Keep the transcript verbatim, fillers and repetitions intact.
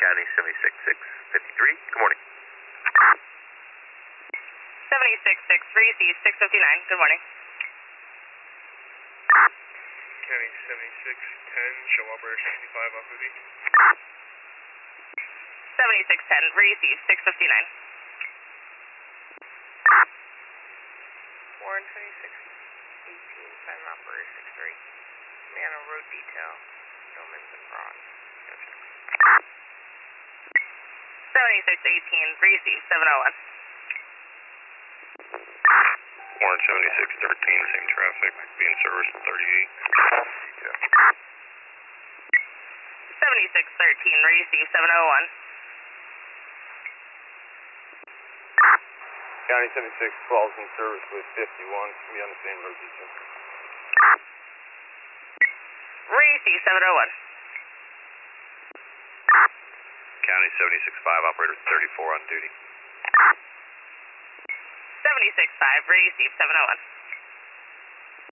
County seventy-six six fifty-three. Good morning. seventy-six six, receive six fifty-nine. Good morning. County seventy-six ten, show operator sixty-five off duty. seventy-six ten, receive six fifty-nine. Warren twenty-six eighteen, silent operator six three. Man on road detail, Billman's and Braun. No check. seventy-six eighteen, receive seven oh one. Warren seventy-six thirteen, same traffic, being serviced thirty-eight. Detail. seventy-six thirteen, receive seven oh one. County seventy-six twelve is in service with fifty-one, be on the same road detail. Receive seven oh one. County seventy-six five, operator thirty-four on duty. seventy-six five, receive seven oh one.